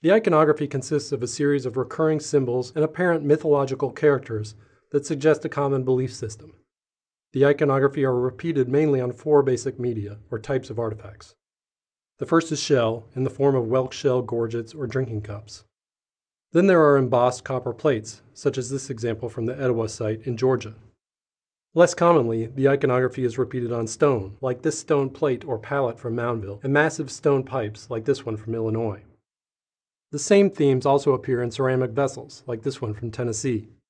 The iconography consists of a series of recurring symbols and apparent mythological characters that suggest a common belief system. The iconography are repeated mainly on 4 basic media, or types of artifacts. The first is shell, in the form of whelk shell gorgets or drinking cups. Then there are embossed copper plates, such as this example from the Etowah site in Georgia. Less commonly, the iconography is repeated on stone, like this stone plate or pallet from Moundville, and massive stone pipes, like this one from Illinois. The same themes also appear in ceramic vessels, like this one from Tennessee.